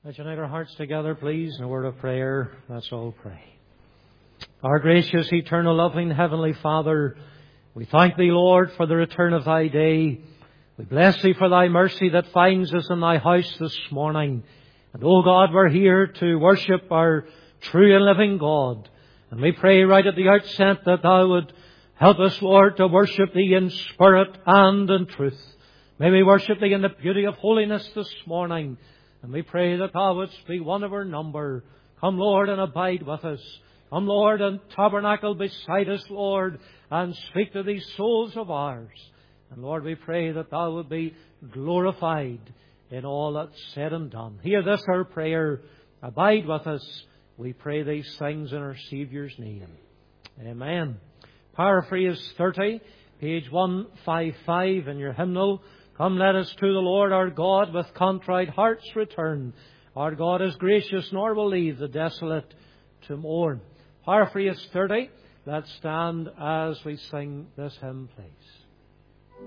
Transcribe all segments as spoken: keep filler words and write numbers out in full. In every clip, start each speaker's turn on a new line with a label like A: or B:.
A: Let's unite our hearts together, please, in a word of prayer. Let's all pray. Our gracious, eternal, loving Heavenly Father, we thank Thee, Lord, for the return of Thy day. We bless Thee for Thy mercy that finds us in Thy house this morning. And, O God, we're here to worship our true and living God. And we pray right at the outset that Thou would help us, Lord, to worship Thee in spirit and in truth. May we worship Thee in the beauty of holiness this morning. And we pray that Thou wouldst be one of our number. Come, Lord, and abide with us. Come, Lord, and tabernacle beside us, Lord, and speak to these souls of ours. And, Lord, we pray that Thou would be glorified in all that's said and done. Hear this, our prayer. Abide with us. We pray these things in our Saviour's name. Amen. Paraphrase thirty, page one fifty-five in your hymnal. Come, let us to the Lord our God with contrite hearts return. Our God is gracious, nor will leave the desolate to mourn. Paraphrase thirty. Let's stand as we sing this hymn, please.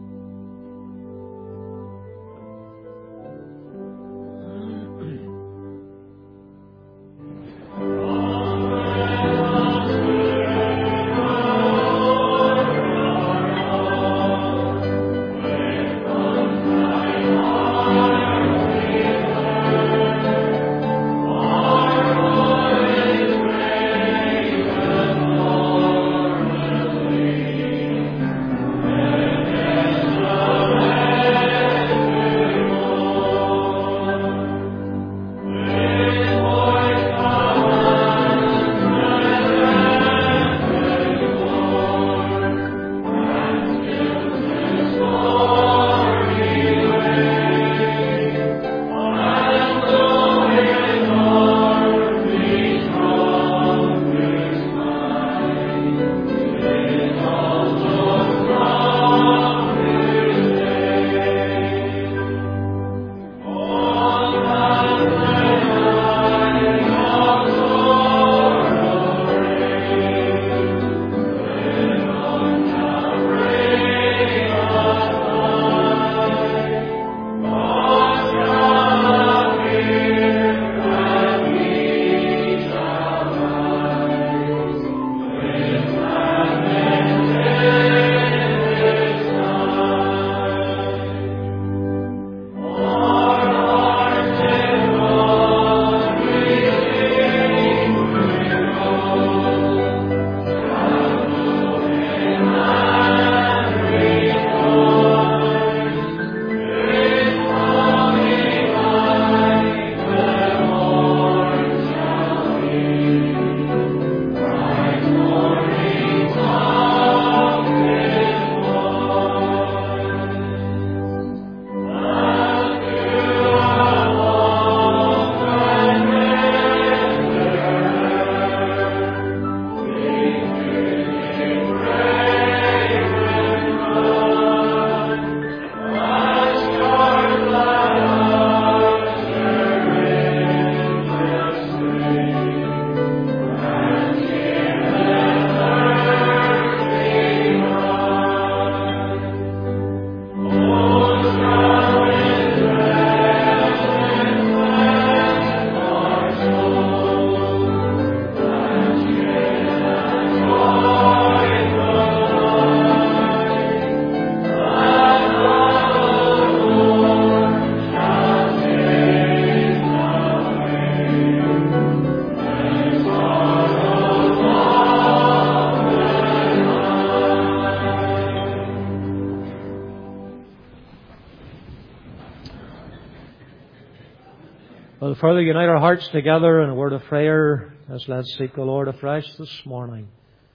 A: Further unite our hearts together in a word of prayer as let's seek the Lord afresh this morning.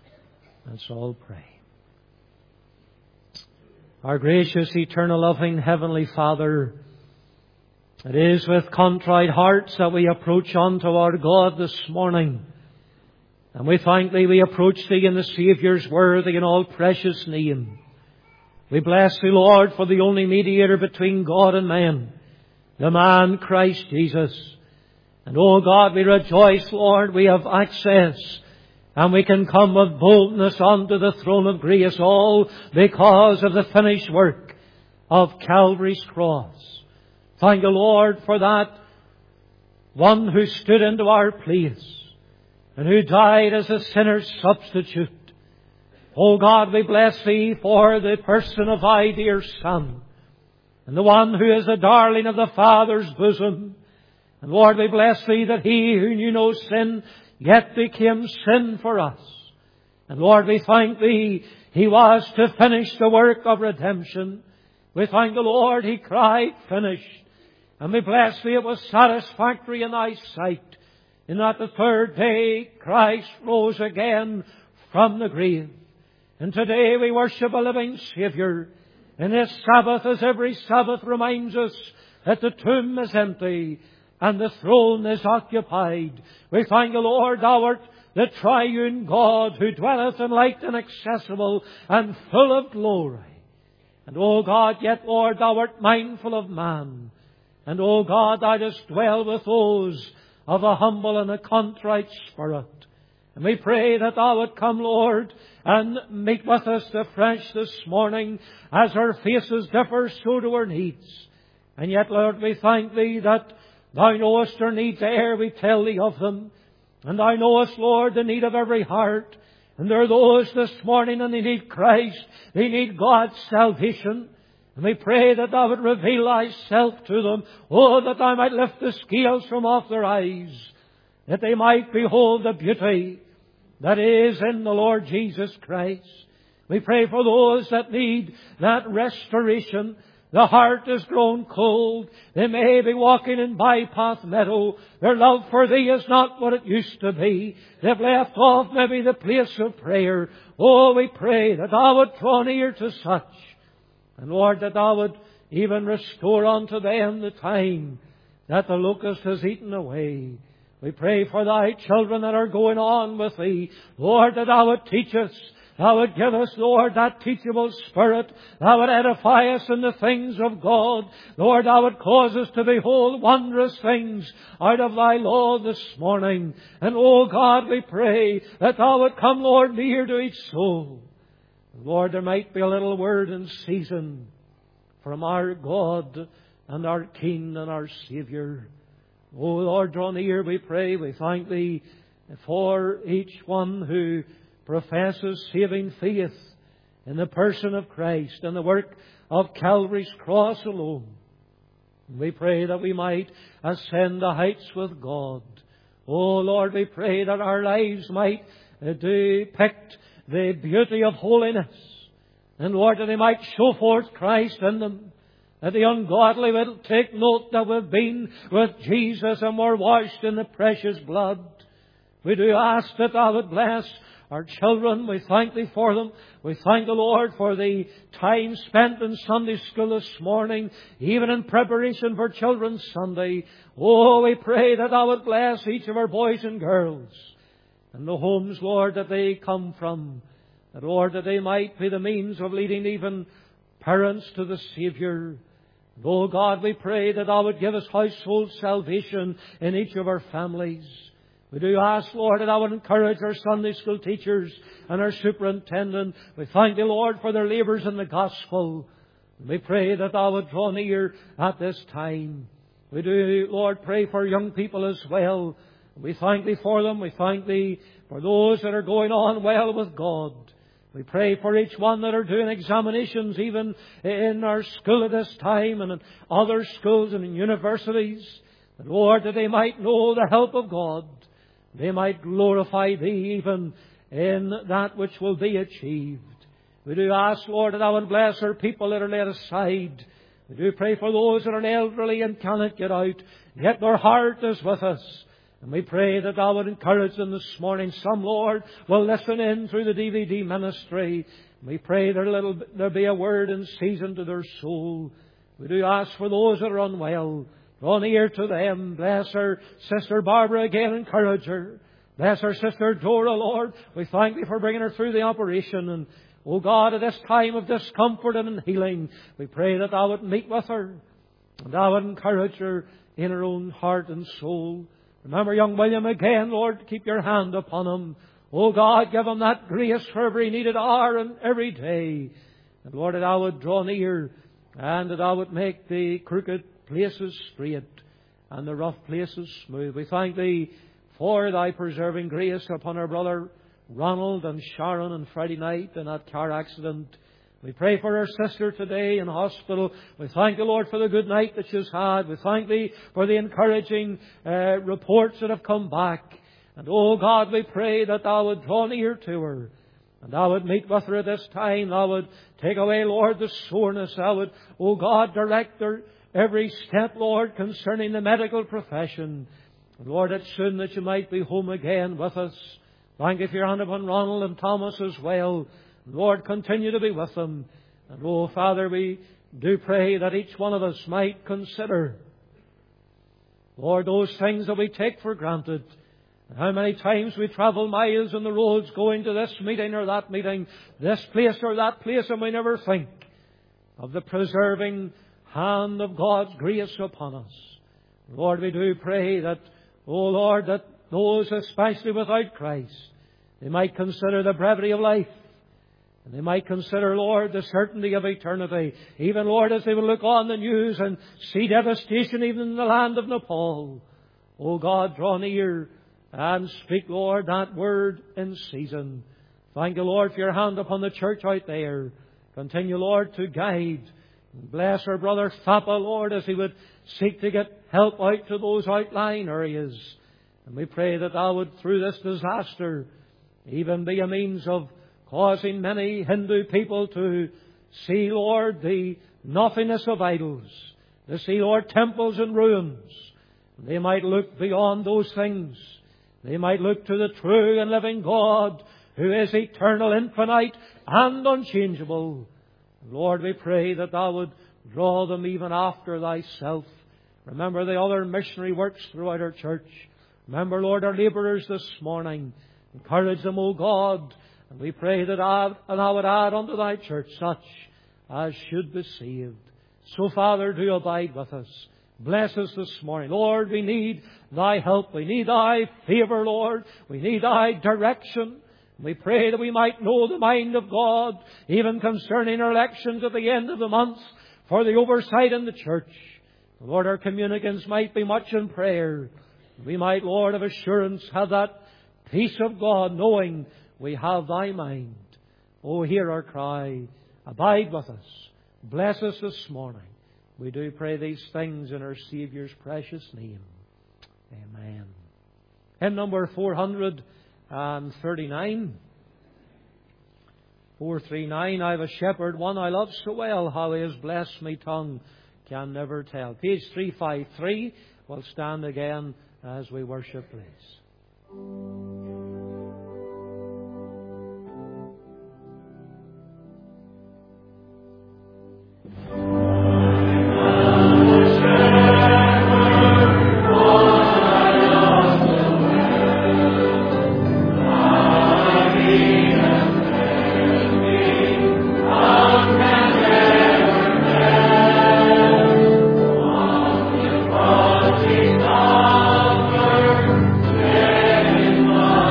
A: Let's all pray. Our gracious, eternal, loving Heavenly Father, it is with contrite hearts that we approach unto our God this morning. And we thank Thee we approach Thee in the Saviour's worthy and all precious name. We bless Thee, Lord, for the only mediator between God and man, the man Christ Jesus. And, oh God, we rejoice, Lord, we have access and we can come with boldness unto the throne of grace, all because of the finished work of Calvary's cross. Thank you, Lord, for that one who stood into our place and who died as a sinner's substitute. O God, we bless Thee for the person of Thy dear Son, and the one who is the darling of the Father's bosom. And Lord, we bless Thee that He who knew no sin yet became sin for us. And Lord, we thank Thee, He was to finish the work of redemption. We thank the Lord, He cried, finished. And we bless Thee, it was satisfactory in Thy sight, in that the third day Christ rose again from the grave. And today we worship a living Saviour. And this Sabbath, as every Sabbath reminds us, that the tomb is empty and the throne is occupied. We thank the Lord, Thou art the triune God who dwelleth in light inaccessible and full of glory. And, O God, yet, Lord, Thou art mindful of man. And, O God, Thou dost dwell with those of a humble and a contrite spirit. And we pray that Thou would come, Lord, and meet with us afresh this morning, as our faces differ, so do our needs. And yet, Lord, we thank Thee that Thou knowest our needs ere we tell Thee of them. And Thou knowest, Lord, the need of every heart. And there are those this morning, and they need Christ. They need God's salvation. And we pray that Thou would reveal Thyself to them. Oh, that Thou might lift the scales from off their eyes, that they might behold the beauty that is in the Lord Jesus Christ. We pray for those that need that restoration. The heart is grown cold. They may be walking in Bypath Meadow. Their love for Thee is not what it used to be. They've left off maybe the place of prayer. Oh, we pray that Thou would draw near to such. And Lord, that Thou would even restore unto them the time that the locust has eaten away. We pray for Thy children that are going on with Thee. Lord, that Thou would teach us. Thou would give us, Lord, that teachable spirit. Thou would edify us in the things of God. Lord, Thou would cause us to behold wondrous things out of Thy law this morning. And, oh God, we pray that Thou would come, Lord, near to each soul. Lord, there might be a little word in season from our God and our King and our Saviour. Oh, Lord, draw near, we pray. We thank Thee for each one who professes saving faith in the person of Christ and the work of Calvary's cross alone. We pray that we might ascend the heights with God. Oh, Lord, we pray that our lives might depict the beauty of holiness. And, Lord, that they might show forth Christ in them. That the ungodly will take note that we've been with Jesus and we're washed in the precious blood. We do ask that Thou would bless our children. We thank Thee for them. We thank the Lord for the time spent in Sunday school this morning, even in preparation for Children's Sunday. Oh, we pray that Thou would bless each of our boys and girls and the homes, Lord, that they come from. That, Lord, that they might be the means of leading even parents to the Saviour. And, oh God, we pray that Thou would give us household salvation in each of our families. We do ask, Lord, that Thou would encourage our Sunday school teachers and our superintendent. We thank Thee, Lord, for their labours in the gospel. And we pray that Thou would draw near at this time. We do, Lord, pray for young people as well. We thank Thee for them. We thank Thee for those that are going on well with God. We pray for each one that are doing examinations even in our school at this time and in other schools and in universities. And, Lord, that they might know the help of God. They might glorify Thee even in that which will be achieved. We do ask, Lord, that Thou would bless our people that are laid aside. We do pray for those that are elderly and cannot get out, yet their heart is with us. And we pray that Thou would encourage them this morning. Some, Lord, will listen in through the D V D ministry. We pray there little there be a word in season to their soul. We do ask for those that are unwell. Draw near to them. Bless our sister Barbara again. Encourage her. Bless our sister Dora, Lord. We thank Thee for bringing her through the operation. And, oh God, at this time of discomfort and healing, we pray that Thou would meet with her. And Thou would encourage her in her own heart and soul. Remember young William again, Lord. Keep Your hand upon him. Oh God, give him that grace for every needed hour and every day. And Lord, that Thou would draw near and that Thou would make the crooked places straight. and the rough places smooth. We thank Thee for Thy preserving grace upon our brother Ronald and Sharon on Friday night in that car accident. We pray for our sister today in hospital. We thank the Lord for the good night that she's had. We thank Thee for the encouraging uh, reports that have come back. And, oh God, we pray that Thou would draw near to her, and Thou would meet with her at this time. Thou would take away, Lord, the soreness. Thou would, oh God, direct her every step, Lord, concerning the medical profession. And Lord, it's soon that you might be home again with us. Thank you for your hand upon Ronald and Thomas as well. Lord, continue to be with them. And, oh, Father, we do pray that each one of us might consider, Lord, those things that we take for granted. And how many times we travel miles on the roads going to this meeting or that meeting, this place or that place, and we never think of the preserving hand of God's grace upon us. Lord, we do pray that, oh Lord, that those especially without Christ, they might consider the brevity of life. And they might consider, Lord, the certainty of eternity. Even, Lord, as they will look on the news and see devastation even in the land of Nepal. Oh God, draw near and speak, Lord, that word in season. Thank you, Lord, for your hand upon the church out there. Continue, Lord, to guide. Bless our brother Thapa, Lord, as he would seek to get help out to those outlying areas. And we pray that Thou would, through this disaster, even be a means of causing many Hindu people to see, Lord, the nothingness of idols. To see, Lord, temples in ruins. They might look beyond those things. They might look to the true and living God, who is eternal, infinite, and unchangeable. Lord, we pray that Thou would draw them even after Thyself. Remember the other missionary works throughout our church. Remember, Lord, our labourers this morning. Encourage them, O God. And we pray that Thou would add unto Thy church such as should be saved. So, Father, do abide with us. Bless us this morning. Lord, we need Thy help. We need Thy favour, Lord. We need Thy direction. We pray that we might know the mind of God, even concerning our elections at the end of the month, for the oversight in the church. Lord, our communicants might be much in prayer. We might, Lord, of assurance have that peace of God, knowing we have Thy mind. Oh, hear our cry. Abide with us. Bless us this morning. We do pray these things in our Saviour's precious name. Amen. Hymn number four hundred thirty-nine. four thirty-nine. I have a shepherd, one I love so well, how He has blessed me tongue can never tell. Page three fifty-three. We'll stand again as we worship, please.
B: Oh,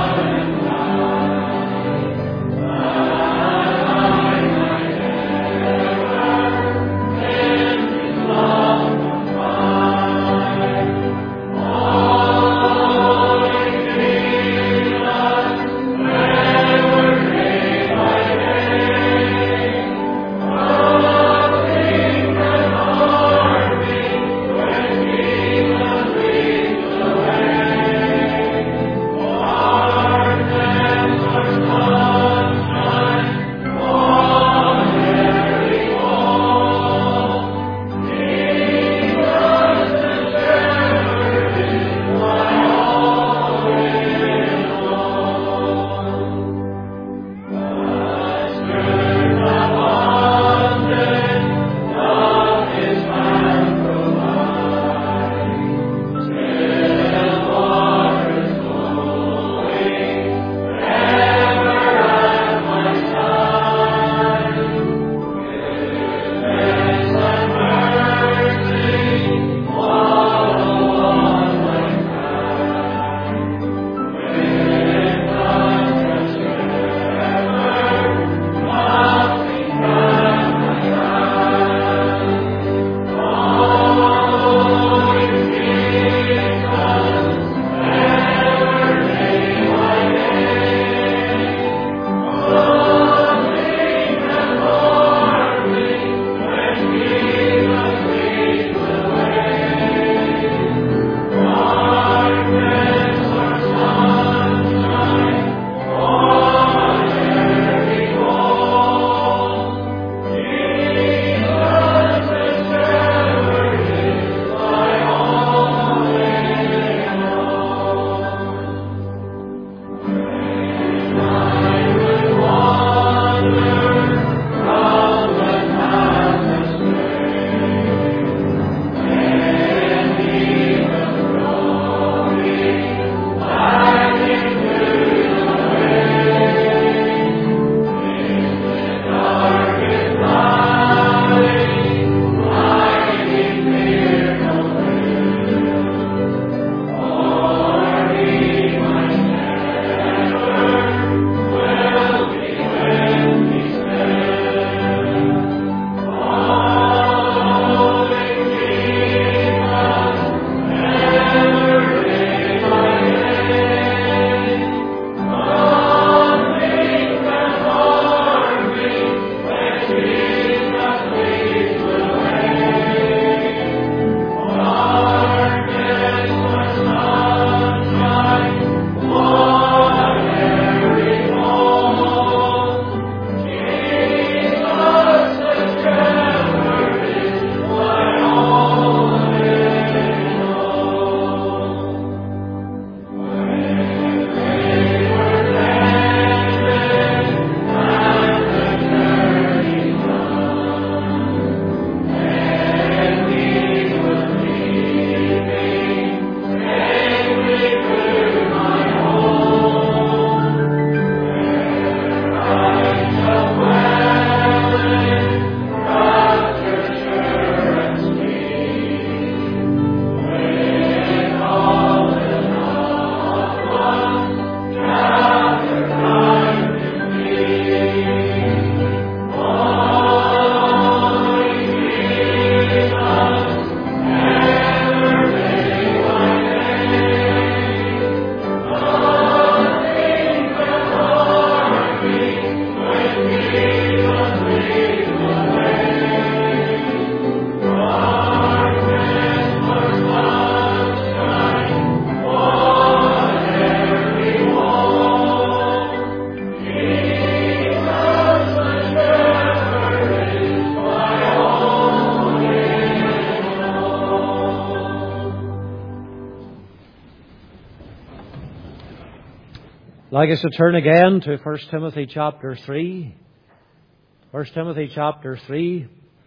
A: I'd like us to turn again to First Timothy chapter three. First Timothy chapter three.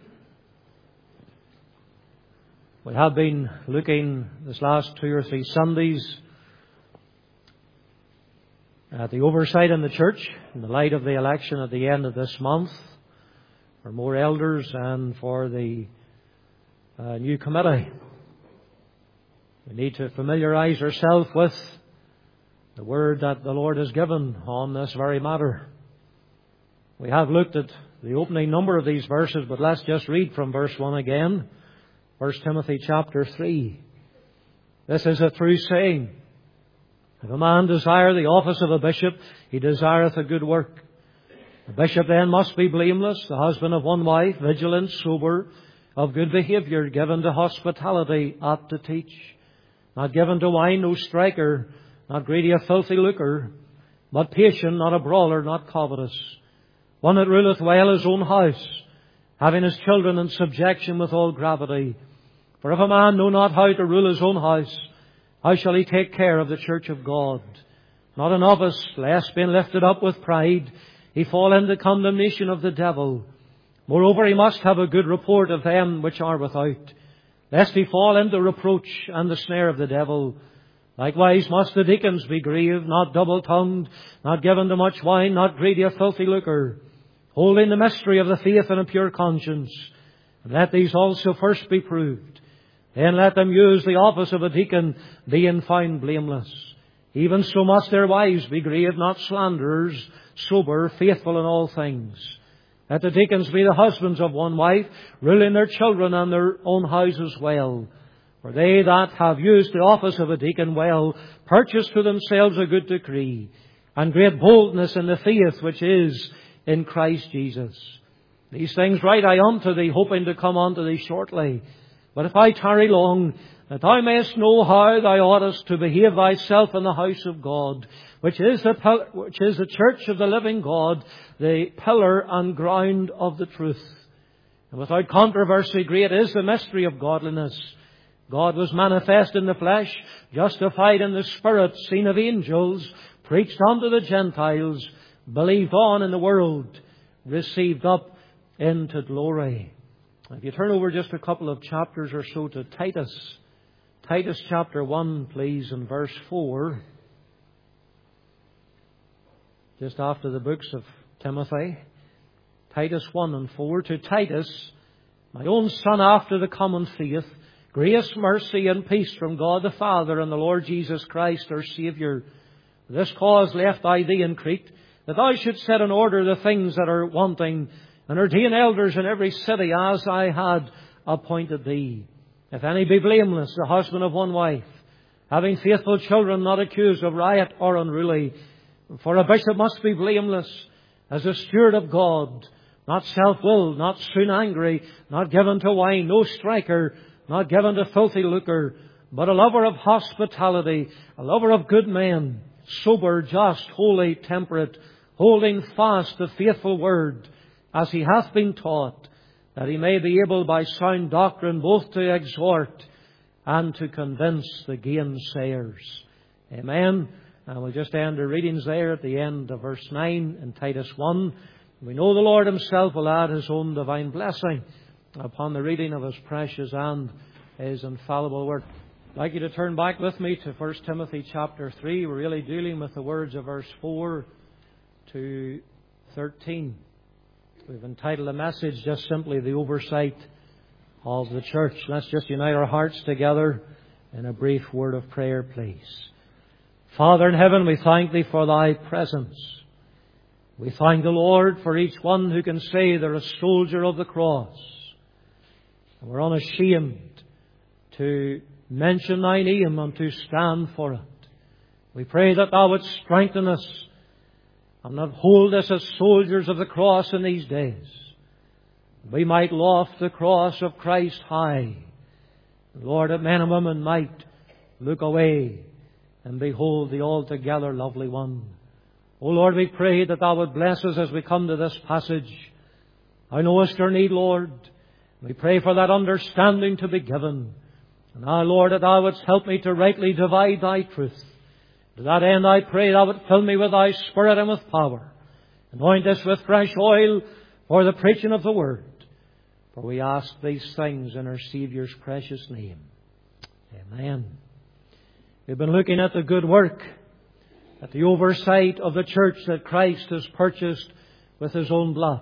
A: We have been looking this last two or three Sundays at the oversight in the church in the light of the election at the end of this month for more elders and for the uh, new committee. We need to familiarise ourselves with the word that the Lord has given on this very matter. We have looked at the opening number of these verses, but let's just read from verse one again. First Timothy chapter three. This is a true saying. If a man desire the office of a bishop, he desireth a good work. The bishop then must be blameless, the husband of one wife, vigilant, sober, of good behaviour, given to hospitality, apt to teach, not given to wine, no striker, not greedy of filthy lucre, but patient, not a brawler, not covetous, one that ruleth well his own house, having his children in subjection with all gravity. For if a man know not how to rule his own house, how shall he take care of the church of God? Not a novice, lest being lifted up with pride, he fall into condemnation of the devil. Moreover, he must have a good report of them which are without, lest he fall into reproach and the snare of the devil. Likewise must the deacons be grieved, not double-tongued, not given to much wine, not greedy of filthy lucre, holding the mystery of the faith in a pure conscience. And let these also first be proved. Then let them use the office of a deacon, being found blameless. Even so must their wives be grieved, not slanderers, sober, faithful in all things. Let the deacons be the husbands of one wife, ruling their children and their own houses well. For they that have used the office of a deacon well purchase to themselves a good decree, and great boldness in the faith which is in Christ Jesus. These things write I unto thee, hoping to come unto thee shortly. But if I tarry long, that thou mayest know how thou oughtest to behave thyself in the house of God, which is the which is the church of the living God, the pillar and ground of the truth. And without controversy, great is the mystery of godliness. God was manifest in the flesh, justified in the Spirit, seen of angels, preached unto the Gentiles, believed on in the world, received up into glory. If you turn over just a couple of chapters or so to Titus, Titus chapter one, please, and verse four, just after the books of Timothy. Titus one and four. To Titus, my own son after the common faith, grace, mercy, and peace from God the Father and the Lord Jesus Christ our Saviour. For this cause left I thee in Crete, that thou shouldst set in order the things that are wanting, and ordain elders in every city as I had appointed thee. If any be blameless, the husband of one wife, having faithful children, not accused of riot or unruly. For a bishop must be blameless, as a steward of God, not self-willed, not soon angry, not given to wine, no striker, not given to filthy lucre, but a lover of hospitality, a lover of good men, sober, just, holy, temperate, holding fast the faithful word, as he hath been taught, that he may be able by sound doctrine both to exhort and to convince the gainsayers. Amen. And we'll just end our readings there at the end of verse nine in Titus one. We know the Lord Himself will add His own divine blessing upon the reading of His precious and His infallible word. I'd like you to turn back with me to First Timothy chapter three. We're really dealing with the words of verse four to thirteen. We've entitled the message just simply The Oversight of the Church. Let's just unite our hearts together in a brief word of prayer, please. Father in heaven, we thank Thee for Thy presence. We thank the Lord for each one who can say they're a soldier of the cross. And we're unashamed to mention Thy name and to stand for it. We pray that Thou would strengthen us and uphold us as soldiers of the cross in these days. We might loft the cross of Christ high. Lord, that men and women might look away and behold the altogether lovely one. O Lord, we pray that Thou would bless us as we come to this passage. Thou knowest our need, Lord. We pray for that understanding to be given. And now, Lord, that Thou wouldst help me to rightly divide Thy truth. To that end I pray Thou would fill me with Thy Spirit and with power. Anoint us with fresh oil for the preaching of the Word. For we ask these things in our Saviour's precious name. Amen. We've been looking at the good work, at the oversight of the church that Christ has purchased with His own blood.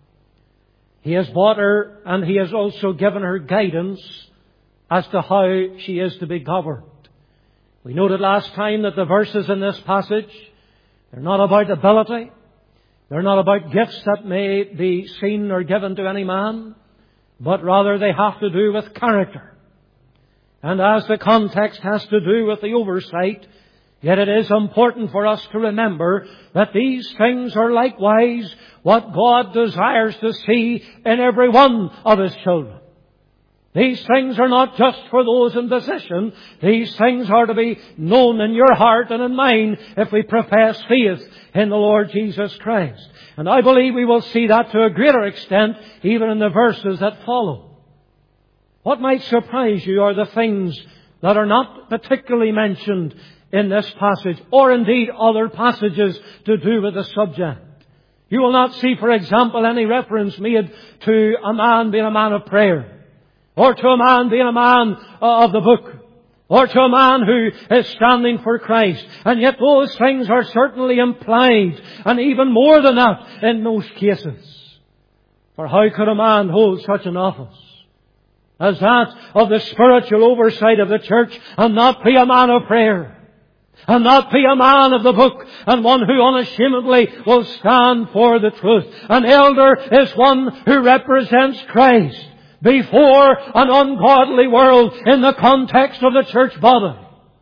A: He has bought her, and He has also given her guidance as to how she is to be governed. We noted last time that the verses in this passage, they're not about ability. They're not about gifts that may be seen or given to any man, but rather they have to do with character. And as the context has to do with the oversight, yet it is important for us to remember that these things are likewise what God desires to see in every one of His children. These things are not just for those in position. These things are to be known in your heart and in mine if we profess faith in the Lord Jesus Christ. And I believe we will see that to a greater extent even in the verses that follow. What might surprise you are the things that are not particularly mentioned in this passage, or indeed other passages to do with the subject. You will not see, for example, any reference made to a man being a man of prayer, or to a man being a man of the book, or to a man who is standing for Christ. And yet those things are certainly implied, and even more than that in most cases. For how could a man hold such an office as that of the spiritual oversight of the church and not be a man of prayer, and not be a man of the book, and one who unashamedly will stand for the truth? An elder is one who represents Christ before an ungodly world in the context of the church body.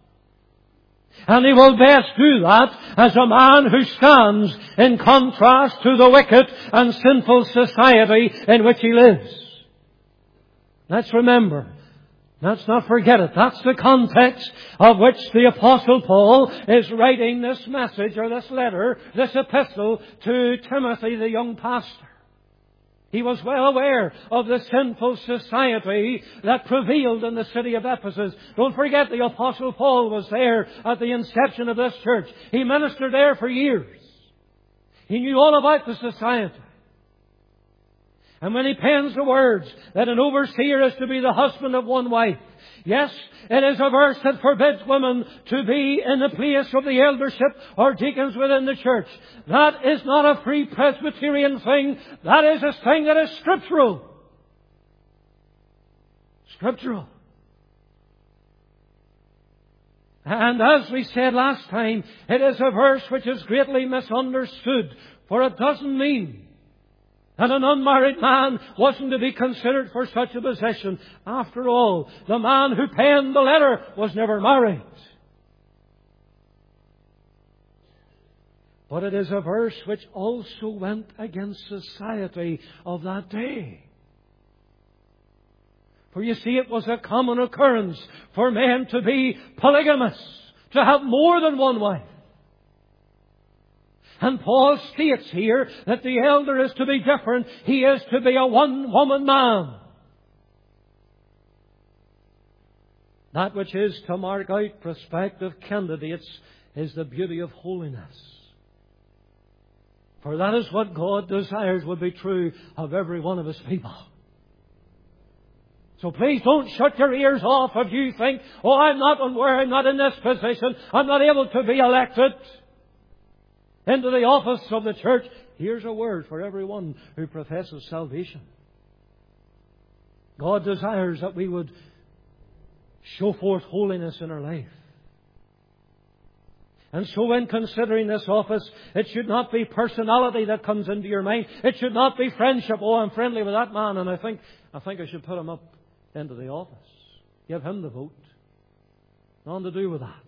A: And he will best do that as a man who stands in contrast to the wicked and sinful society in which he lives. Let's remember, let's not forget it. That's the context of which the Apostle Paul is writing this message or this letter, this epistle to Timothy, the young pastor. He was well aware of the sinful society that prevailed in the city of Ephesus. Don't forget, the Apostle Paul was there at the inception of this church. He ministered there for years. He knew all about the society. And when he pens the words that an overseer is to be the husband of one wife, yes, it is a verse that forbids women to be in the place of the eldership or deacons within the church. That is not a free Presbyterian thing. That is a thing that is scriptural. Scriptural. And as we said last time, it is a verse which is greatly misunderstood, for it doesn't mean that an unmarried man wasn't to be considered for such a position. After all, the man who penned the letter was never married. But it is a verse which also went against society of that day. For you see, it was a common occurrence for men to be polygamous, to have more than one wife. And Paul states here that the elder is to be different. He is to be a one-woman man. That which is to mark out prospective candidates is the beauty of holiness. For that is what God desires would be true of every one of His people. So please don't shut your ears off if you think, oh, I'm not on where I'm not in this position. I'm not able to be elected into the office of the church. Here's a word for everyone who professes salvation. God desires that we would show forth holiness in our life. And so when considering this office, it should not be personality that comes into your mind. It should not be friendship. Oh, I'm friendly with that man, and I think I think I should put him up into the office. Give him the vote. Nothing to do with that.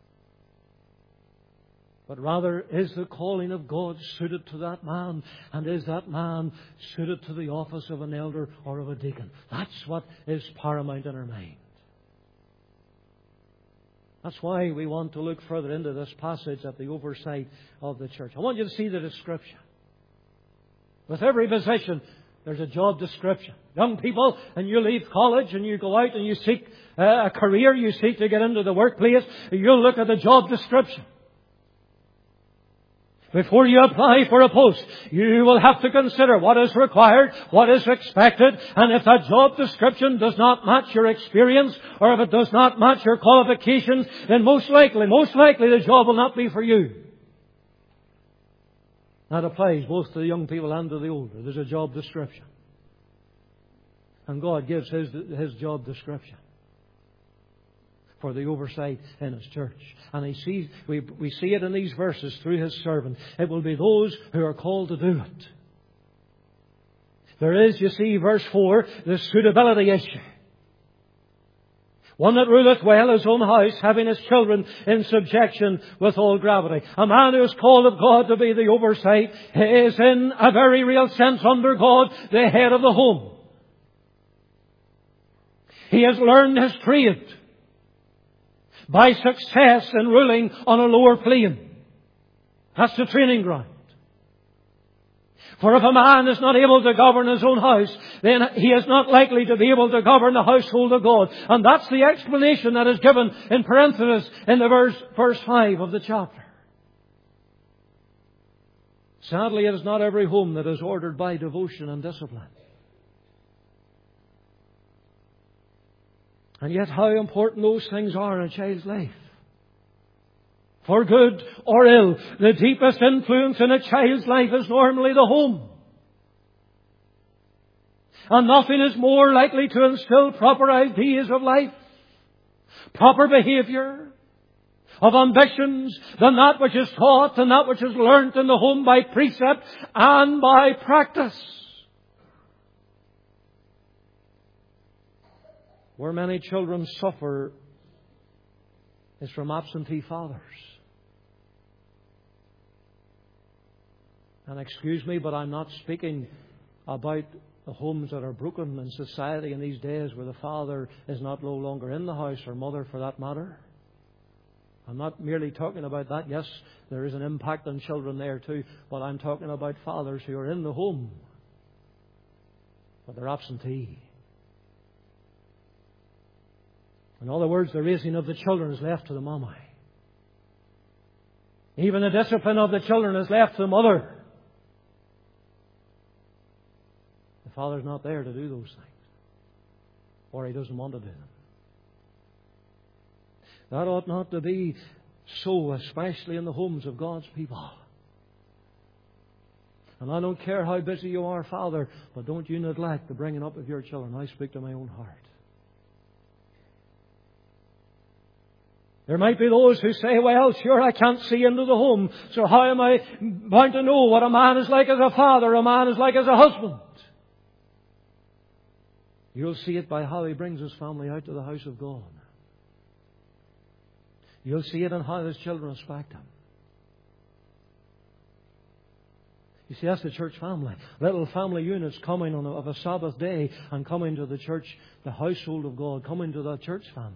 A: But rather, is the calling of God suited to that man? And is that man suited to the office of an elder or of a deacon? That's what is paramount in our mind. That's why we want to look further into this passage at the oversight of the church. I want you to see the description. With every position, There's a job description. Young people, and you leave college and you go out and you seek a career, you seek to get into the workplace, you'll look at the job description. Before you apply for a post, you will have to consider what is required, what is expected, and if that job description does not match your experience, or if it does not match your qualifications, then most likely, most likely the job will not be for you. That applies both to the young people and to the older. There's a job description. And God gives His, His job description for the oversight in His church. And He sees, we, we see it in these verses through His servant. It will be those who are called to do it. There is, you see, verse four, the suitability issue. One that ruleth well his own house, having his children in subjection with all gravity. A man who is called of God to be the oversight is in a very real sense under God the head of the home. He has learned his trade by success in ruling on a lower plane. That's the training ground. For if a man is not able to govern his own house, then he is not likely to be able to govern the household of God. And that's the explanation that is given in parenthesis in the verse, verse five of the chapter. Sadly, it is not every home that is ordered by devotion and discipline. And yet how important those things are in a child's life. For good or ill, the deepest influence in a child's life is normally the home. And nothing is more likely to instill proper ideas of life, proper behaviour, of ambitions, than that which is taught and that which is learnt in the home by precept and by practice. Where many children suffer is from absentee fathers. And excuse me, but I'm not speaking about the homes that are broken in society in these days where the father is not no longer in the house, or mother for that matter. I'm not merely talking about that. Yes, there is an impact on children there too, but I'm talking about fathers who are in the home, but they're absentee. In other words, the raising of the children is left to the mama. Even the discipline of the children is left to the mother. The father's not there to do those things, or he doesn't want to do them. That ought not to be so, especially in the homes of God's people. And I don't care how busy you are, Father, but don't you neglect the bringing up of your children. I speak to my own heart. There might be those who say, well, sure, I can't see into the home, so how am I bound to know what a man is like as a father, a man is like as a husband? You'll see it by how he brings his family out to the house of God. You'll see it in how his children respect him. You see, that's the church family. Little family units coming on a, of a Sabbath day and coming to the church, the household of God, coming to the church family.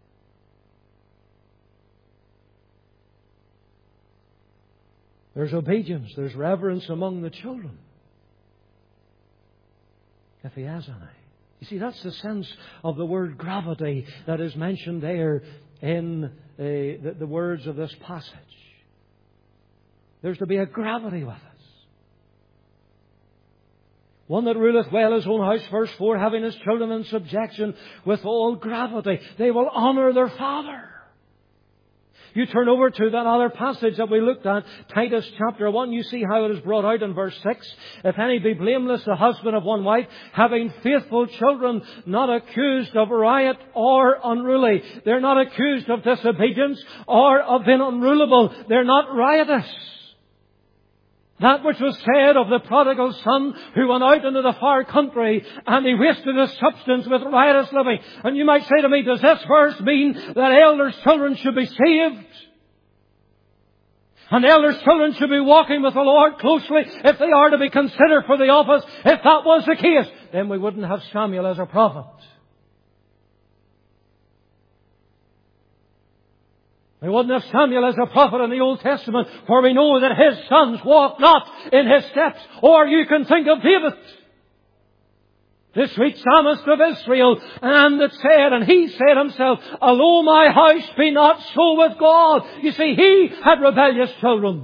A: There's obedience, there's reverence among the children, if he has any. You see, that's the sense of the word gravity that is mentioned there in uh, the, the words of this passage. There's to be a gravity with us. One that ruleth well his own house, verse four, having his children in subjection with all gravity. They will honour their father. You turn over to that other passage that we looked at, Titus chapter one, you see how it is brought out in verse six. If any be blameless, the husband of one wife, having faithful children, not accused of riot or unruly. They're not accused of disobedience or of being unrulable. They're not riotous. That which was said of the prodigal son who went out into the far country and he wasted his substance with riotous living. And you might say to me, does this verse mean that elders' children should be saved? And elders' children should be walking with the Lord closely if they are to be considered for the office? If that was the case, then we wouldn't have Samuel as a prophet. We wouldn't have Samuel as a prophet in the Old Testament, for we know that his sons walked not in his steps. Or you can think of David. The sweet psalmist of Israel, and it said, and he said himself, although my house be not so with God. You see, he had rebellious children.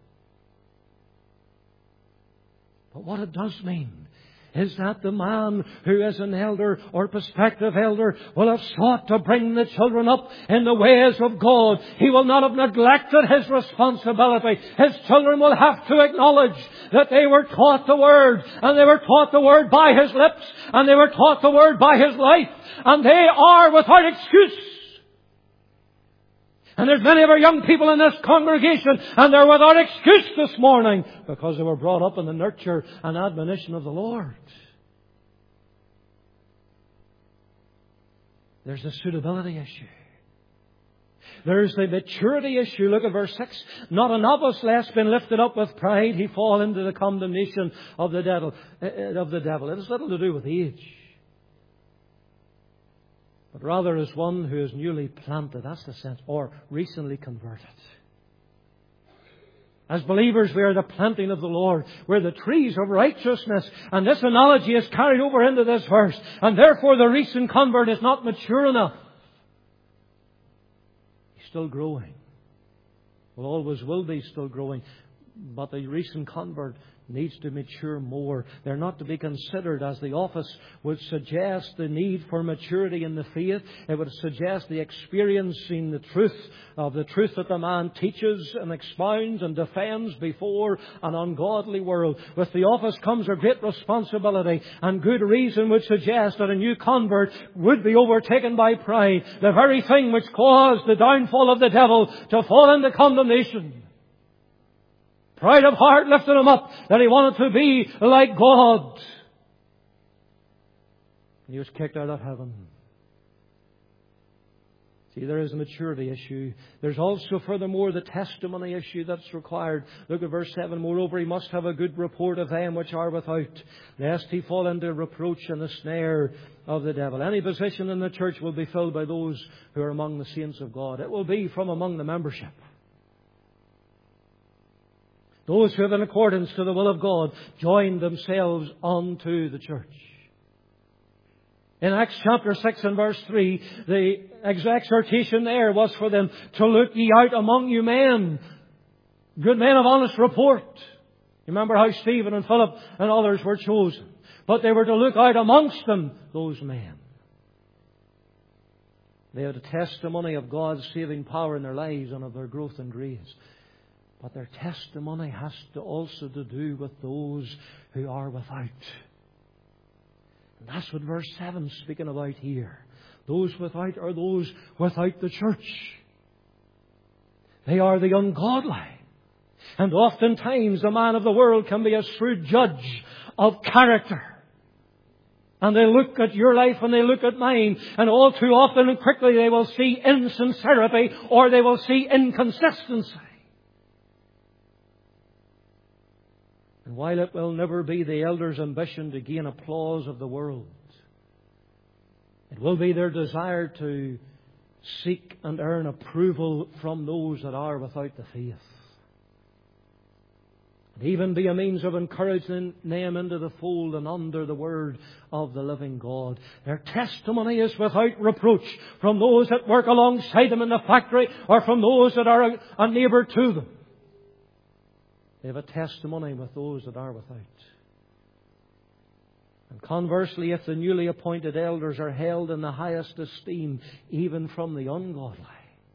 A: But what it does mean is that the man who is an elder or prospective elder will have sought to bring the children up in the ways of God. He will not have neglected his responsibility. His children will have to acknowledge that they were taught the Word, and they were taught the Word by his lips, and they were taught the Word by his life, and they are without excuse. And there's many of our young people in this congregation, and they're without excuse this morning because they were brought up in the nurture and admonition of the Lord. There's a suitability issue. There's the maturity issue. Look at verse six. Not a novice lest been lifted up with pride, he fall into the condemnation of the devil. Of the devil. It has little to do with age, but rather as one who is newly planted, that's the sense, or recently converted. As believers, we are the planting of the Lord. We're the trees of righteousness. And this analogy is carried over into this verse. And therefore the recent convert is not mature enough. He's still growing. Well, always will be still growing. But the recent convert needs to mature more. They're not to be considered, as the office would suggest, the need for maturity in the faith. It would suggest the experiencing the truth of the truth that the man teaches and expounds and defends before an ungodly world. With the office comes a great responsibility, and good reason would suggest that a new convert would be overtaken by pride, the very thing which caused the downfall of the devil to fall into condemnation. Pride of heart lifted him up, that he wanted to be like God. He was kicked out of heaven. See, there is a maturity issue. There's also, furthermore, the testimony issue that's required. Look at verse seven. Moreover, he must have a good report of them which are without, lest he fall into reproach and the snare of the devil. Any position in the church will be filled by those who are among the saints of God. It will be from among the membership. Those who have, in accordance to the will of God, joined themselves unto the church. In Acts chapter six and verse three, the exhortation there was for them to look ye out among you men, good men of honest report. You remember how Stephen and Philip and others were chosen. But they were to look out amongst them, those men. They had a testimony of God's saving power in their lives and of their growth and grace. But their testimony has to also to do with those who are without. And that's what verse seven is speaking about here. Those without are those without the church. They are the ungodly. And oftentimes the man of the world can be a shrewd judge of character. And they look at your life and they look at mine, and all too often and quickly they will see insincerity or they will see inconsistency. And while it will never be the elders' ambition to gain applause of the world, it will be their desire to seek and earn approval from those that are without the faith. And even be a means of encouraging them into the fold and under the word of the living God. Their testimony is without reproach from those that work alongside them in the factory or from those that are a, a neighbour to them. They have a testimony with those that are without. And conversely, if the newly appointed elders are held in the highest esteem, even from the ungodly,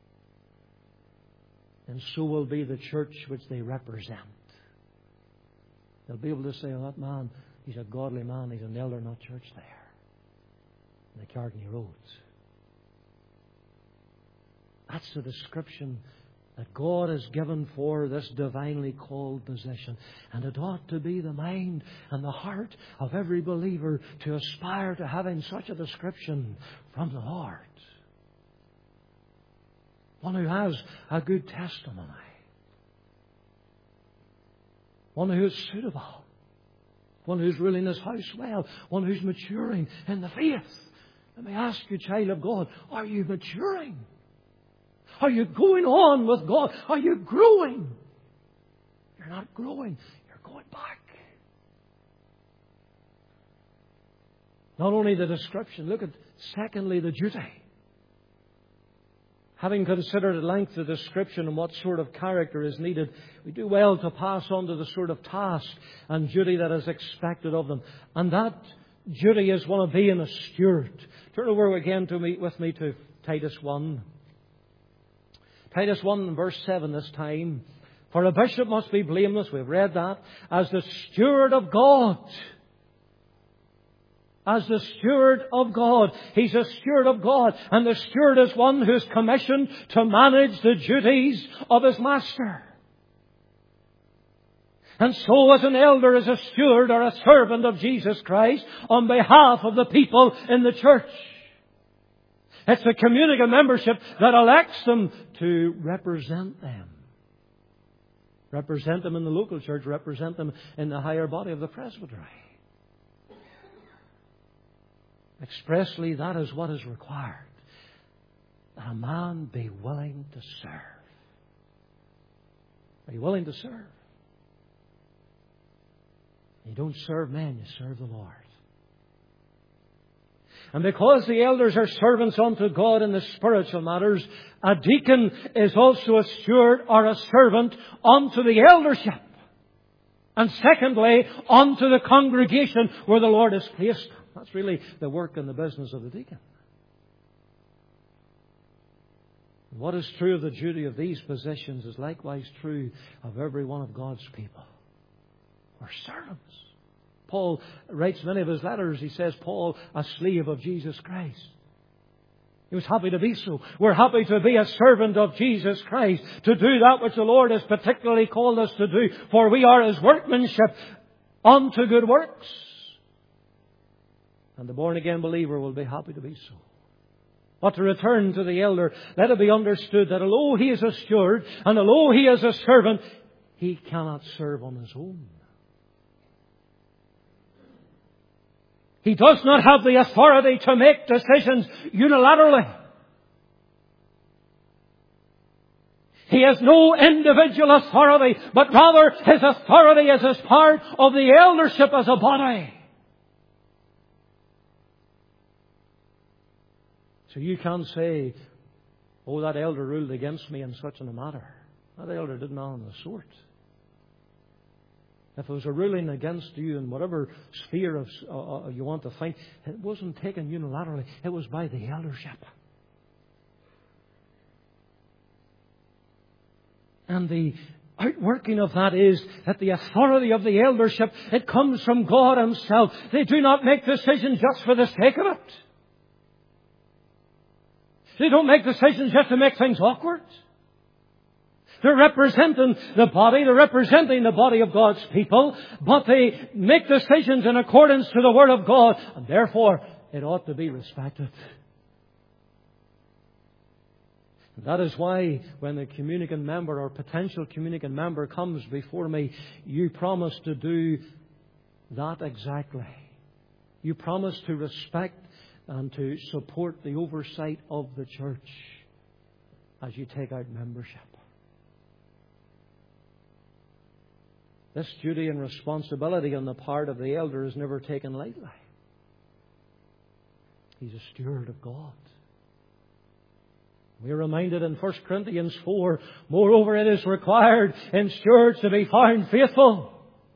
A: then so will be the church which they represent. They'll be able to say, oh, that man, he's a godly man, he's an elder, not church there, in the Cartney Roads. That's the description that God has given for this divinely called position. And it ought to be the mind and the heart of every believer to aspire to having such a description from the Lord. One who has a good testimony. One who is suitable. One who's ruling his house well. One who's maturing in the faith. Let me ask you, child of God, are you maturing? Are you going on with God? Are you growing? You're not growing. You're going back. Not only the description, look at, secondly, the duty. Having considered at length the description and what sort of character is needed, we do well to pass on to the sort of task and duty that is expected of them. And that duty is one of being a steward. Turn over again to me, with me to Titus one. Titus one verse seven this time. For a bishop must be blameless, we've read that, as the steward of God. As the steward of God. He's a steward of God. And the steward is one who is commissioned to manage the duties of his master. And so as an elder is a steward or a servant of Jesus Christ on behalf of the people in the church. It's the communicant membership that elects them to represent them. Represent them in the local church, represent them in the higher body of the presbytery. Expressly, that is what is required. That a man be willing to serve. Are you willing to serve? You don't serve men, you serve the Lord. And because the elders are servants unto God in the spiritual matters, a deacon is also a steward or a servant unto the eldership. And secondly, unto the congregation where the Lord has placed them. That's really the work and the business of the deacon. What is true of the duty of these positions is likewise true of every one of God's people. We're servants. Paul writes many of his letters. He says, Paul, a slave of Jesus Christ. He was happy to be so. We're happy to be a servant of Jesus Christ, to do that which the Lord has particularly called us to do. For we are His workmanship unto good works. And the born-again believer will be happy to be so. But to return to the elder, let it be understood that although he is a steward and although he is a servant, he cannot serve on his own. He does not have the authority to make decisions unilaterally. He has no individual authority, but rather his authority is as part of the eldership as a body. So you can't say, oh, that elder ruled against me in such a matter. That elder did not of the sort. If it was a ruling against you in whatever sphere of uh, you want to think, it wasn't taken unilaterally. It was by the eldership. And the outworking of that is that the authority of the eldership, it comes from God Himself. They do not make decisions just for the sake of it. They don't make decisions just to make things awkward. They're representing the body, they're representing the body of God's people, but they make decisions in accordance to the Word of God, and therefore it ought to be respected. And that is why when the communicant member or potential communicant member comes before me, you promise to do that exactly. You promise to respect and to support the oversight of the church as you take out membership. This duty and responsibility on the part of the elder is never taken lightly. He's a steward of God. We're reminded in First Corinthians four, moreover it is required in stewards to be found faithful.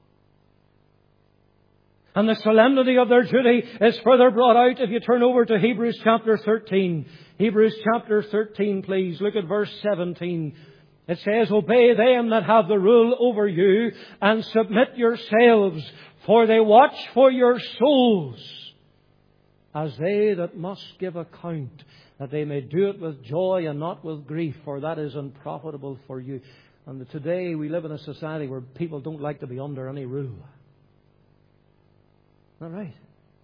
A: And the solemnity of their duty is further brought out if you turn over to Hebrews chapter thirteen. Hebrews chapter thirteen, please. Look at verse seventeen. It says, obey them that have the rule over you and submit yourselves, for they watch for your souls, as they that must give account, that they may do it with joy and not with grief, for that is unprofitable for you. And today we live in a society where people don't like to be under any rule. Isn't that right?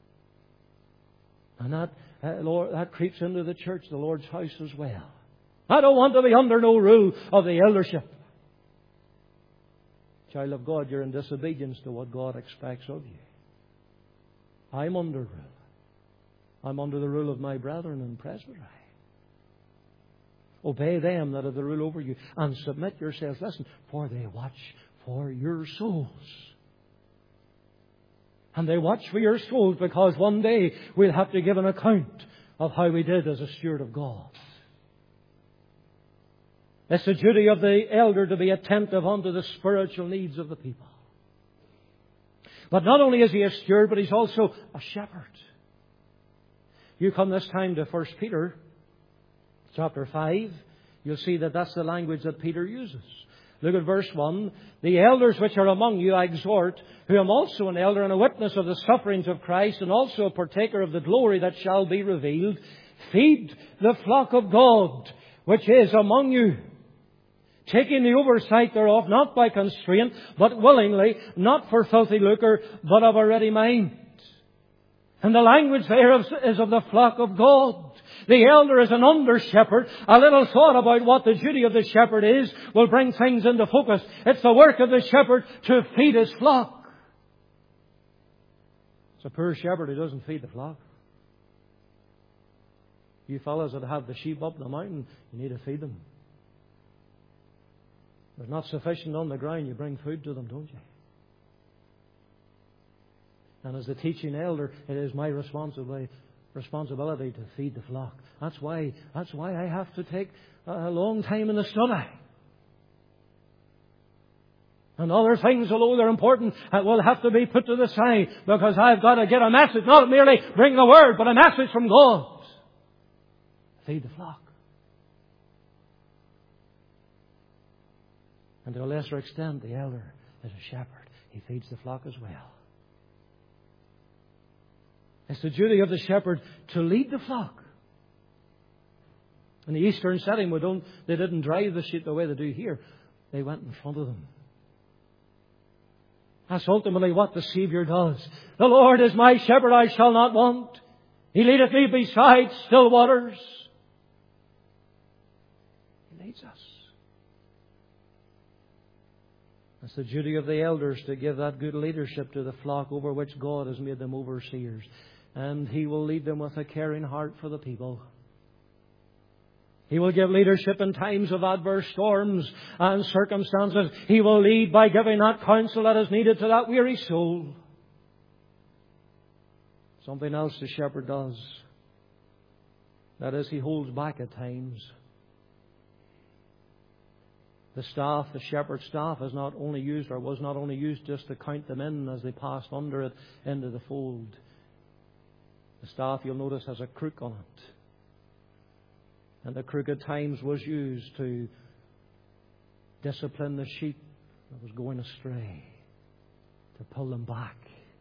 A: And that, uh, Lord, that creeps into the church, the Lord's house as well. I don't want to be under no rule of the eldership. Child of God, you're in disobedience to what God expects of you. I'm under rule. I'm under the rule of my brethren in presbytery. Obey them that have the rule over you and submit yourselves. Listen, for they watch for your souls. And they watch for your souls, because one day we'll have to give an account of how we did as a steward of God. It's the duty of the elder to be attentive unto the spiritual needs of the people. But not only is he a steward, but he's also a shepherd. You come this time to First Peter chapter five, you'll see that that's the language that Peter uses. Look at verse one. The elders which are among you I exhort, who am also an elder and a witness of the sufferings of Christ, and also a partaker of the glory that shall be revealed. Feed the flock of God, which is among you, taking the oversight thereof, not by constraint, but willingly, not for filthy lucre, but of a ready mind. And the language there is of the flock of God. The elder is an under-shepherd. A little thought about what the duty of the shepherd is will bring things into focus. It's the work of the shepherd to feed his flock. It's a poor shepherd who doesn't feed the flock. You fellas that have the sheep up in the mountain, you need to feed them. There's not sufficient on the ground, you bring food to them, don't you? And as the teaching elder, it is my responsibility responsibility to feed the flock. That's why that's why I have to take a long time in the study. And other things, although they're important, will have to be put to the side, because I've got to get a message, not merely bring the word, but a message from God. Feed the flock. And to a lesser extent, the elder is a shepherd. He feeds the flock as well. It's the duty of the shepherd to lead the flock. In the Eastern setting, we don't, they didn't drive the sheep the way they do here. They went in front of them. That's ultimately what the Savior does. The Lord is my shepherd, I shall not want. He leadeth me beside still waters. He leads us. It's the duty of the elders to give that good leadership to the flock over which God has made them overseers. And He will lead them with a caring heart for the people. He will give leadership in times of adverse storms and circumstances. He will lead by giving that counsel that is needed to that weary soul. Something else the shepherd does. That is, he holds back at times. The staff, the shepherd's staff, is not only used, or was not only used just to count them in as they passed under it into the fold. The staff, you'll notice, has a crook on it. And the crook at times was used to discipline the sheep that was going astray, to pull them back.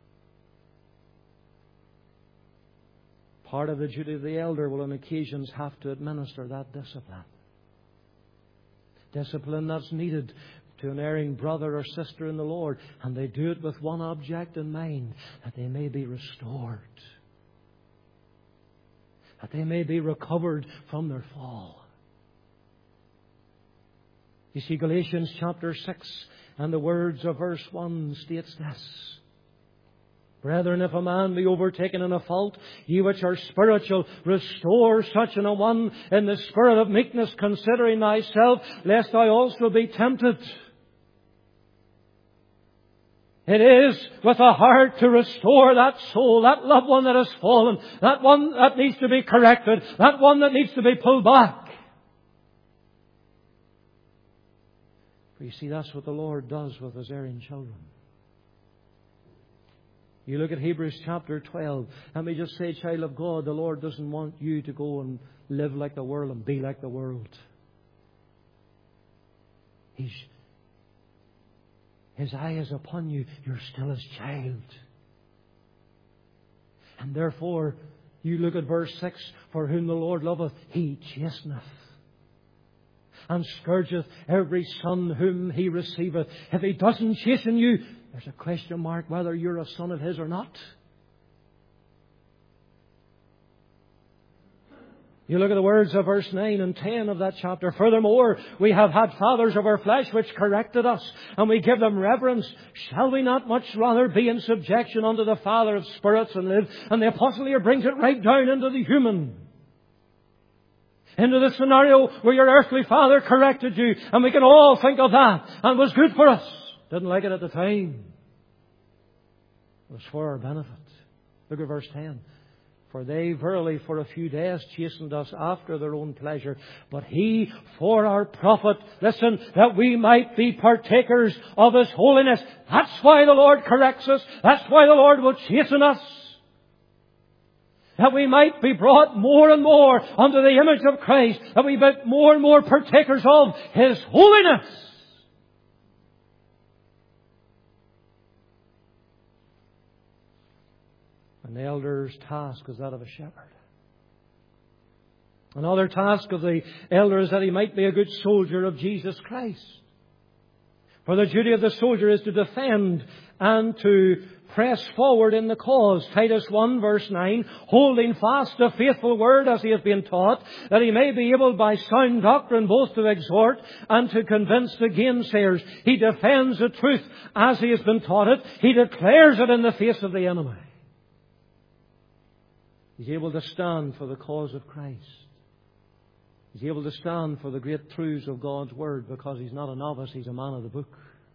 A: Part of the duty of the elder will on occasions have to administer that discipline. Discipline that's needed to an erring brother or sister in the Lord. And they do it with one object in mind, that they may be restored. That they may be recovered from their fall. You see, Galatians chapter six and the words of verse one states this. Brethren, if a man be overtaken in a fault, ye which are spiritual, restore such an a one in the spirit of meekness, considering thyself, lest thou also be tempted. It is with a heart to restore that soul, that loved one that has fallen, that one that needs to be corrected, that one that needs to be pulled back. For you see, that's what the Lord does with His erring children. You look at Hebrews chapter twelve. Let me just say, child of God, the Lord doesn't want you to go and live like the world and be like the world. He's His eye is upon you. You're still His child. And therefore, you look at verse six. For whom the Lord loveth, He chasteneth. And scourgeth every son whom He receiveth. If He doesn't chasten you, there's a question mark whether you're a son of His or not. You look at the words of verse nine and ten of that chapter. Furthermore, we have had fathers of our flesh which corrected us, and we give them reverence. Shall we not much rather be in subjection unto the Father of spirits and live? And the apostle here brings it right down into the human. Into the scenario where your earthly father corrected you. And we can all think of that. And it was good for us. Didn't like it at the time. It was for our benefit. Look at verse ten. For they verily for a few days chastened us after their own pleasure, but He for our profit, listen, that we might be partakers of His holiness. That's why the Lord corrects us. That's why the Lord will chasten us. That we might be brought more and more unto the image of Christ. That we be more and more partakers of His holiness. And the elder's task is that of a shepherd. Another task of the elder is that he might be a good soldier of Jesus Christ. For the duty of the soldier is to defend and to press forward in the cause. Titus one verse nine, holding fast the faithful word as he has been taught, that he may be able by sound doctrine both to exhort and to convince the gainsayers. He defends the truth as he has been taught it. He declares it in the face of the enemy. He's able to stand for the cause of Christ. He's able to stand for the great truths of God's Word because he's not a novice, he's a man of the book.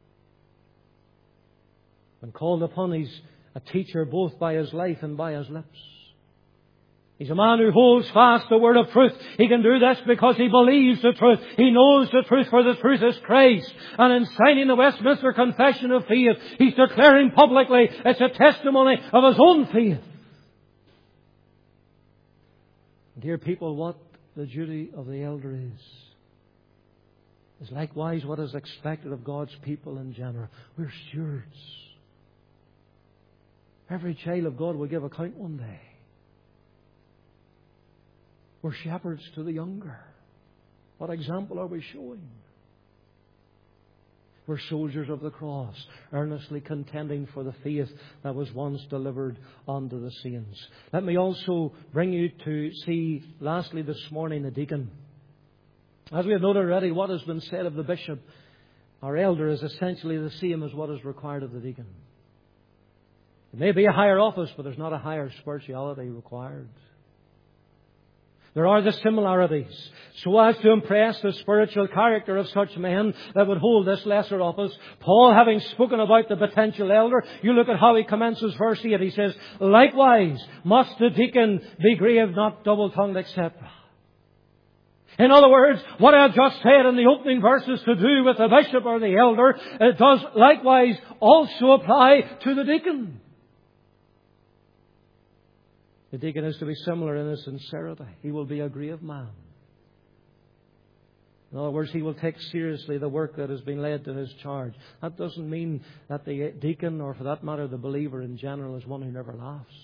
A: When called upon, he's a teacher both by his life and by his lips. He's a man who holds fast the word of truth. He can do this because he believes the truth. He knows the truth, for the truth is Christ. And in signing the Westminster Confession of Faith, he's declaring publicly it's a testimony of his own faith. Dear people, what the duty of the elder is, is likewise what is expected of God's people in general. We're stewards. Every child of God will give account one day. We're shepherds to the younger. What example are we showing? We're soldiers of the cross, earnestly contending for the faith that was once delivered unto the saints. Let me also bring you to see, lastly this morning, the deacon. As we have noted already, what has been said of the bishop, our elder, is essentially the same as what is required of the deacon. It may be a higher office, but there's not a higher spirituality required. There are the similarities, so as to impress the spiritual character of such men that would hold this lesser office. Paul, having spoken about the potential elder, you look at how he commences verse eight. He says, likewise must the deacon be grave, not double-tongued, et cetera. In other words, what I have just said in the opening verses to do with the bishop or the elder, it does likewise also apply to the deacon. The deacon is to be similar in his sincerity. He will be a grave man. In other words, he will take seriously the work that has been laid to his charge. That doesn't mean that the deacon, or for that matter the believer in general, is one who never laughs.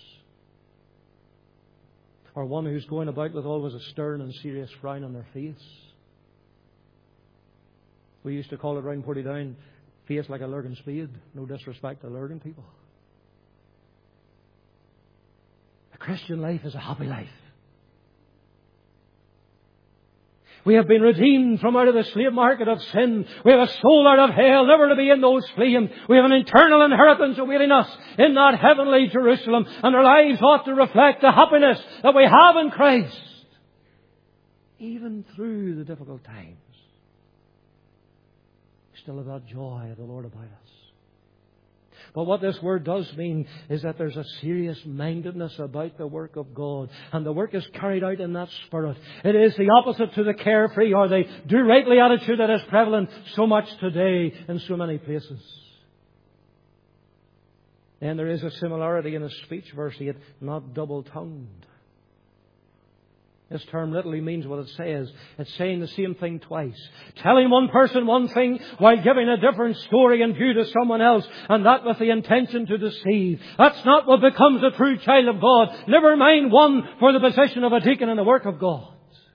A: Or one who's going about with always a stern and serious frown on their face. We used to call it round Portadown, face like a lurking spade. No disrespect to lurking people. Christian life is a happy life. We have been redeemed from out of the slave market of sin. We have a soul out of hell, never to be in those flames. We have an eternal inheritance awaiting us in that heavenly Jerusalem. And our lives ought to reflect the happiness that we have in Christ, even through the difficult times. We still have that joy of the Lord about us. But what this word does mean is that there's a serious mindedness about the work of God. And the work is carried out in that spirit. It is the opposite to the carefree or the do-rightly attitude that is prevalent so much today in so many places. And there is a similarity in his speech, verse eight, not double-tongued. This term literally means what it says. It's saying the same thing twice. Telling one person one thing while giving a different story in view to someone else, and that with the intention to deceive. That's not what becomes a true child of God. Never mind one for the position of a deacon in the work of God.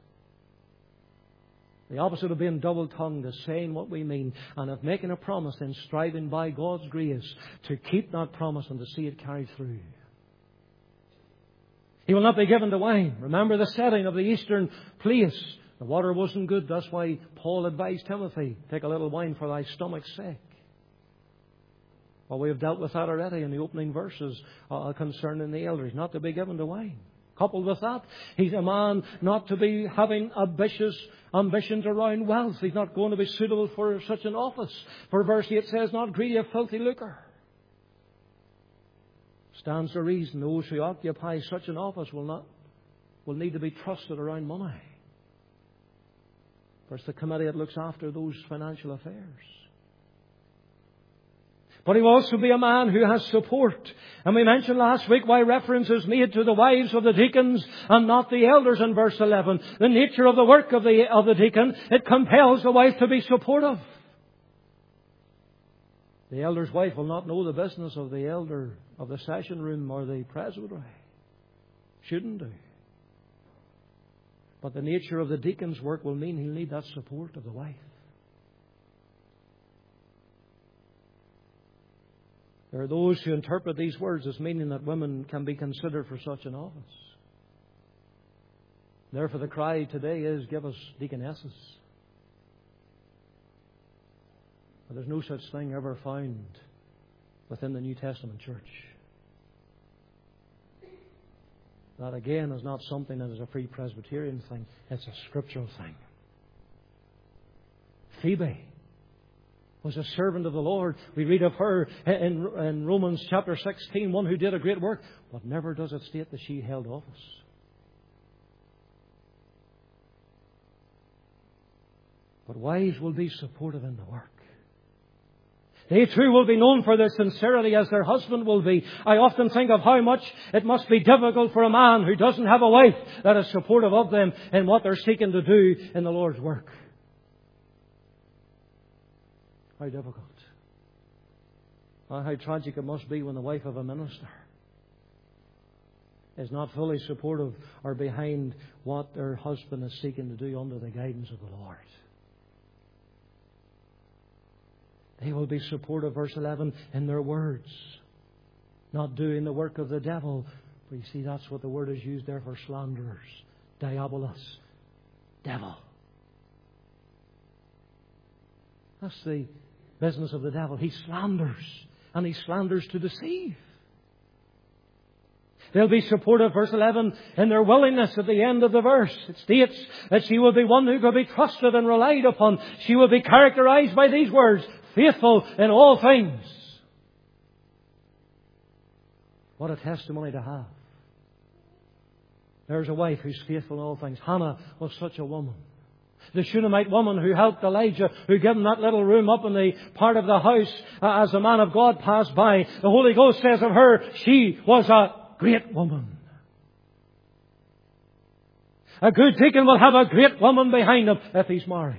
A: The opposite of being double-tongued is saying what we mean, and of making a promise and striving by God's grace to keep that promise and to see it carried through. He will not be given to wine. Remember the setting of the eastern place. The water wasn't good. That's why Paul advised Timothy, take a little wine for thy stomach's sake. Well, we have dealt with that already in the opening verses uh, concerning the elders. Not to be given to wine. Coupled with that, he's a man not to be having ambitious ambitions around wealth. He's not going to be suitable for such an office. For verse eight says, not greedy of filthy lucre. Stands to reason those who occupy such an office will not will need to be trusted around money. For it's the committee that looks after those financial affairs. But he will also be a man who has support. And we mentioned last week why reference is made to the wives of the deacons and not the elders in verse eleven. The nature of the work of the, of the deacon, it compels the wife to be supportive. The elder's wife will not know the business of the elder of the session room or the presbytery. Shouldn't do. But the nature of the deacon's work will mean he'll need that support of the wife. There are those who interpret these words as meaning that women can be considered for such an office. Therefore the cry today is, give us deaconesses. But there's no such thing ever found within the New Testament church. That again is not something that is a free Presbyterian thing. It's a scriptural thing. Phoebe was a servant of the Lord. We read of her in, in Romans chapter sixteen, one who did a great work, but never does it state that she held office. But wives will be supportive in the work. They too will be known for their sincerity as their husband will be. I often think of how much it must be difficult for a man who doesn't have a wife that is supportive of them in what they're seeking to do in the Lord's work. How difficult. How tragic it must be when the wife of a minister is not fully supportive or behind what their husband is seeking to do under the guidance of the Lord. They will be supportive, verse eleven, in their words. Not doing the work of the devil. For you see, that's what the word is used there for slanderers. Diabolos. Devil. That's the business of the devil. He slanders. And he slanders to deceive. They'll be supportive, verse eleven, in their willingness at the end of the verse. It states that she will be one who can be trusted and relied upon. She will be characterized by these words. Faithful in all things. What a testimony to have. There's a wife who's faithful in all things. Hannah was such a woman. The Shunammite woman who helped Elijah, who gave him that little room up in the part of the house uh, as the man of God passed by. The Holy Ghost says of her, she was a great woman. A good deacon will have a great woman behind him if he's married.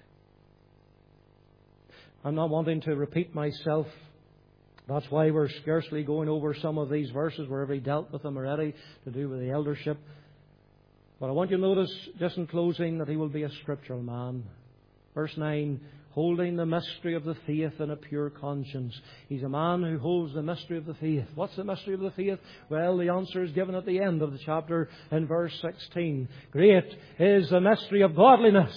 A: I'm not wanting to repeat myself. That's why we're scarcely going over some of these verses. We've already dealt with them already to do with the eldership. But I want you to notice, just in closing, that he will be a scriptural man. Verse nine, holding the mystery of the faith in a pure conscience. He's a man who holds the mystery of the faith. What's the mystery of the faith? Well, the answer is given at the end of the chapter in verse sixteen. Great is the mystery of godliness.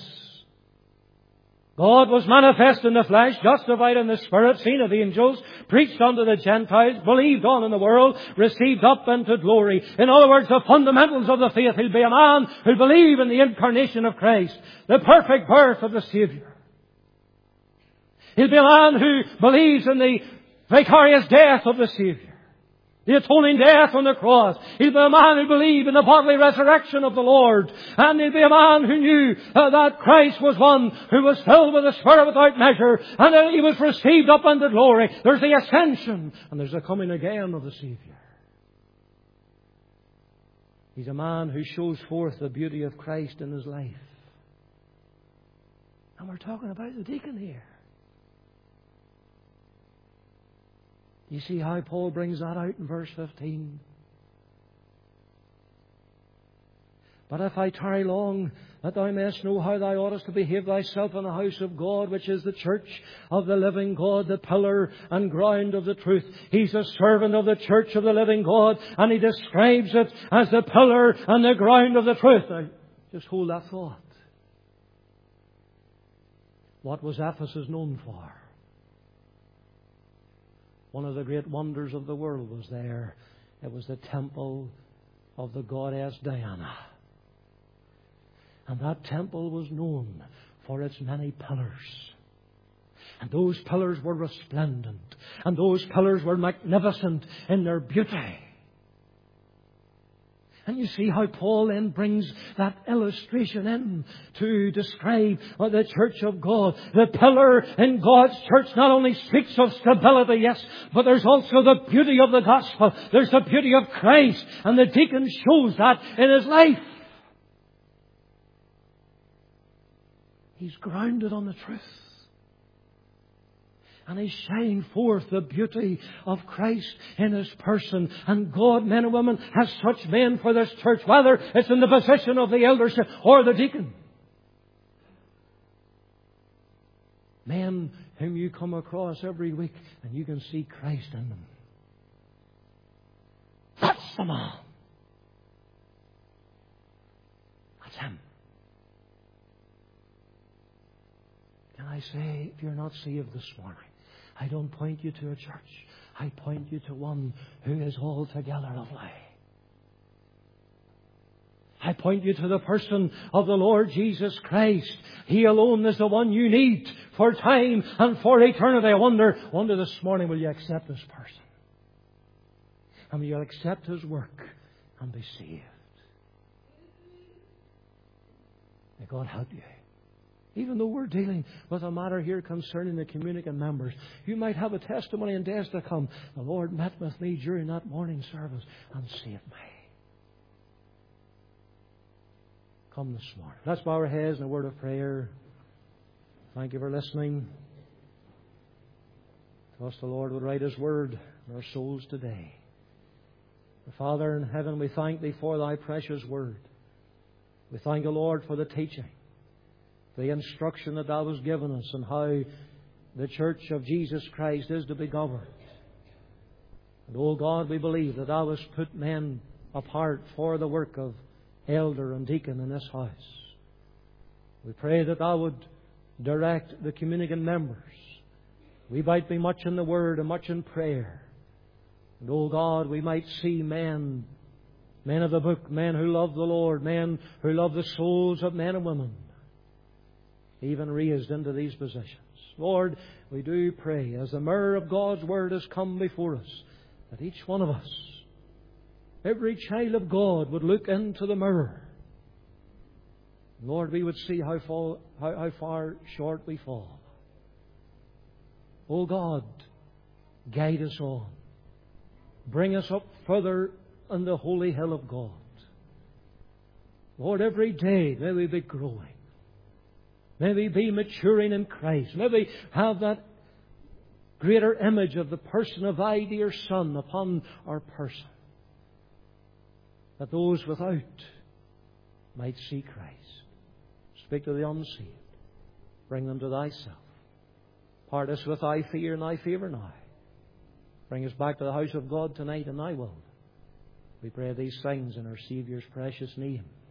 A: God was manifest in the flesh, justified in the Spirit, seen of angels, preached unto the Gentiles, believed on in the world, received up into glory. In other words, the fundamentals of the faith. He'll be a man who'll believe in the incarnation of Christ, the perfect birth of the Saviour. He'll be a man who believes in the vicarious death of the Saviour, the atoning death on the cross. He'll be a man who believed in the bodily resurrection of the Lord. And he'll be a man who knew uh, that Christ was one who was filled with the Spirit without measure. And that he was received up into glory. There's the ascension. And there's the coming again of the Saviour. He's a man who shows forth the beauty of Christ in his life. And we're talking about the deacon here. You see how Paul brings that out in verse fifteen. But if I tarry long, that thou mayest know how thou oughtest to behave thyself in the house of God, which is the church of the living God, the pillar and ground of the truth. He's a servant of the church of the living God, and he describes it as the pillar and the ground of the truth. Now, just hold that thought. What was Ephesus known for? One of the great wonders of the world was there. It was the temple of the goddess Diana. And that temple was known for its many pillars. And those pillars were resplendent. And those pillars were magnificent in their beauty. And you see how Paul then brings that illustration in to describe the church of God. The pillar in God's church not only speaks of stability, yes, but there's also the beauty of the gospel. There's the beauty of Christ. And the deacon shows that in his life. He's grounded on the truth. And he's shining forth the beauty of Christ in his person. And God, men and women, has such men for this church, whether it's in the position of the eldership or the deacon. Men whom you come across every week and you can see Christ in them. That's the man. That's him. Can I say, if you're not saved this morning, I don't point you to a church. I point you to one who is altogether lovely. I point you to the person of the Lord Jesus Christ. He alone is the one you need for time and for eternity. I wonder, wonder this morning, will you accept this person? And will you accept His work and be saved? May God help you. Even though we're dealing with a matter here concerning the communicant members, you might have a testimony in days to come. The Lord met with me during that morning service and saved me. Come this morning. Let's bow our heads in a word of prayer. Thank you for listening. Trust the Lord would write His word in our souls today. Father in heaven, we thank Thee for Thy precious word. We thank the Lord for the teaching, the instruction that Thou hast given us, and how the church of Jesus Christ is to be governed. And, oh God, we believe that Thou hast put men apart for the work of elder and deacon in this house. We pray that Thou would direct the communicant members. We might be much in the Word and much in prayer. And, oh God, we might see men, men of the book, men who love the Lord, men who love the souls of men and women, even raised into these positions. Lord, we do pray, as the mirror of God's Word has come before us, that each one of us, every child of God, would look into the mirror. Lord, we would see how, fall, how, how far short we fall. Oh God, guide us on. Bring us up further on the holy hill of God. Lord, every day may we be growing. May we be maturing in Christ. May we have that greater image of the person of Thy dear Son upon our person, that those without might see Christ. Speak to the unsaved. Bring them to Thyself. Part us with Thy fear and Thy favour now. Bring us back to the house of God tonight in Thy will. We pray these things in our Saviour's precious name.